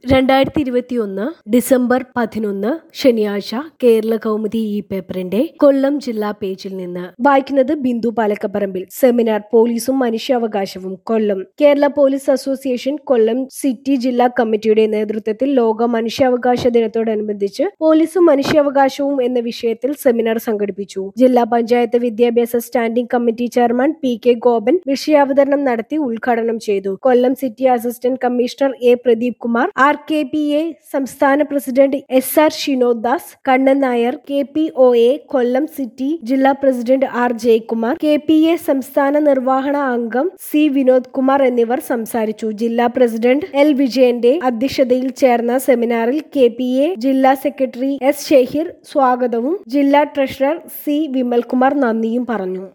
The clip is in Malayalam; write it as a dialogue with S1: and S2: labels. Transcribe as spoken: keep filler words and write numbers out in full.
S1: രണ്ടായിരത്തി ഇരുപത്തി ഒന്ന് ഡിസംബർ പതിനൊന്ന് ശനിയാഴ്ച കേരള കൗമുദി ഈ പേപ്പറിന്റെ കൊല്ലം ജില്ലാ പേജിൽ നിന്ന് വായിക്കുന്നത് ബിന്ദു പാലക്കപ്പറമ്പിൽ. സെമിനാർ പോലീസും മനുഷ്യാവകാശവും Kollam. Kerala police association Kollam city ജില്ലാ കമ്മിറ്റിയുടെ നേതൃത്വത്തിൽ ലോക മനുഷ്യാവകാശ ദിനത്തോടനുബന്ധിച്ച് പോലീസും മനുഷ്യാവകാശവും എന്ന വിഷയത്തിൽ സെമിനാർ സംഘടിപ്പിച്ചു. ജില്ലാ പഞ്ചായത്ത് വിദ്യാഭ്യാസ standing committee chairman P K Gopan വിഷയാവതരണം നടത്തി ഉദ്ഘാടനം ചെയ്തു. Kollam city assistant commissioner A Pradeep Kumar, R K P A സംസ്ഥാന president S R Shinod Das, Kannan Nair, K P O A Kollam city ജില്ലാ president R Jayakumar, K P A സംസ്ഥാന നിർവഹണ അംഗം സി വിനോദ് കുമാർ എന്നിവർ സംസാരിച്ചു. ജില്ലാ പ്രസിഡന്റ് എൽ വിജയന്റെ അധ്യക്ഷതയിൽ ചേർന്ന സെമിനാറിൽ കെ പി എ ജില്ലാ സെക്രട്ടറി എസ് ഷെഹീർ സ്വാഗതവും ജില്ലാ ട്രഷറർ സി വിമൽകുമാർ നന്ദിയും പറഞ്ഞു.